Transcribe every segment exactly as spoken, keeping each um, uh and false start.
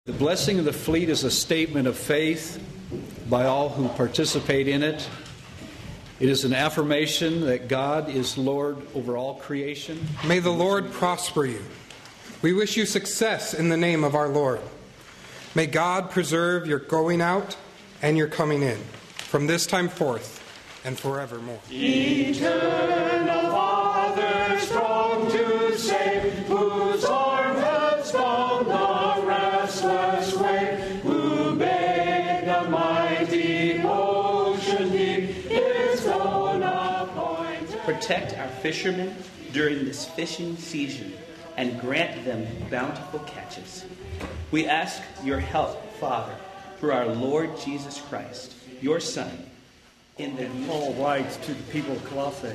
The blessing of the fleet is a statement of faith by all who participate in it. It is an affirmation that God is Lord over all creation. May the Lord prosper you. We wish you success in the name of our Lord. May God preserve your going out and your coming in from this time forth and forevermore. Eternal Father, strong to save, whose arm has found the restless wave, who bade the mighty ocean deep his own appointed. Protect our fishermen during this fishing season and grant them bountiful catches. We ask your help, Father, through our Lord Jesus Christ, your Son, in the And Paul writes to the people of Colossae,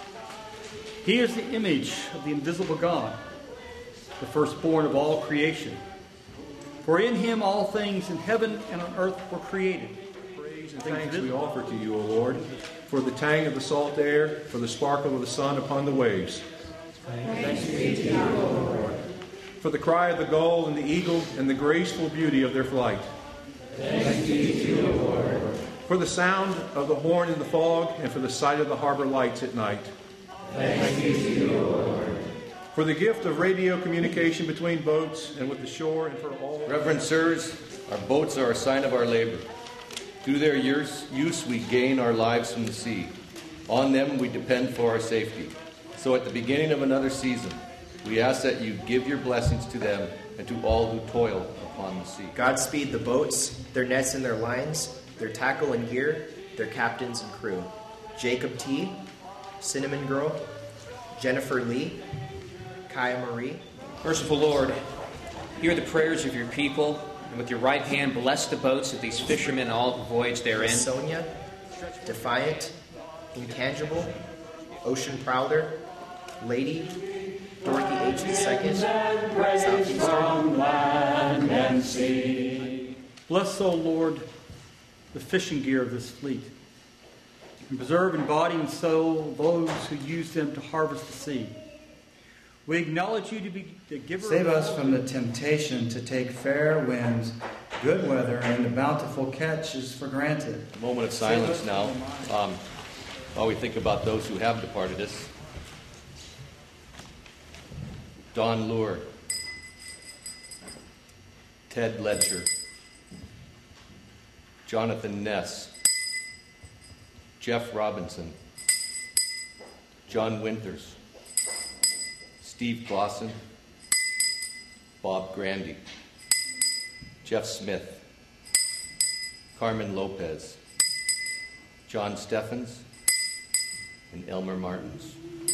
He is the image of the invisible God, the firstborn of all creation. For in him all things in heaven and on earth were created. Praise and thanks we offer to you, O Lord, for the tang of the salt air, for the sparkle of the sun upon the waves. Thanks be to you, O Lord. For the cry of the gull and the eagle and the graceful beauty of their flight. Thanks be to you, O Lord. For the sound of the horn in the fog and for the sight of the harbor lights at night. Thanks be to you, O Lord. For the gift of radio communication between boats and with the shore and for all. Reverend sirs, our boats are a sign of our labor. Through their use, use we gain our lives from the sea. On them we depend for our safety. So at the beginning of another season, we ask that you give your blessings to them and to all who toil upon the sea. Godspeed the boats, their nets and their lines, their tackle and gear, their captains and crew. Jacob T., Cinnamon Girl, Jennifer Lee, Kaya Marie. Merciful Lord, hear the prayers of your people, and with your right hand bless the boats of these fishermen and all who voyage therein. Sonia, Defiant, Intangible, Ocean Prowler, Lady, Dorothy H. the Second, Southeastern. Land and sea. Bless, O Lord, the fishing gear of this fleet, and preserve in body and soul those who use them to harvest the sea. We acknowledge you to be the giver. Save of us from the temptation to take fair winds, good weather, and a bountiful catch is for granted. A moment of silence now, um, while we think about those who have departed us. Don Lure, Ted Ledger, Jonathan Ness, Jeff Robinson, John Winters, Steve Glosson, Bob Grandy, Jeff Smith, Carmen Lopez, John Steffens, and Elmer Martins.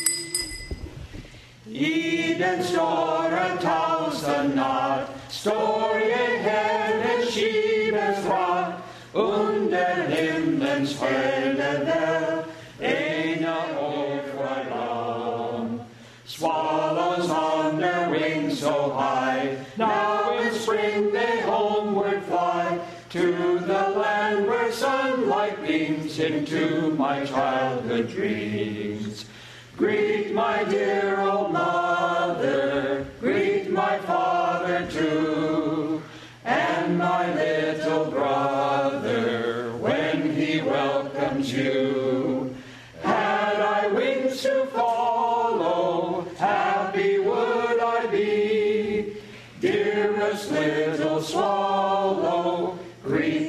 Eden store a thousand not, story ahead and Sheba's rock, under himlens höjde väl, ena overlong. Swallows on their wings so high, now in spring they homeward fly, to the land where sunlight beams into my childhood dreams. Greet my dear old mother, greet my father too, and my little brother when he welcomes you. Had I wings to follow, happy would I be. Dearest little swallow, greet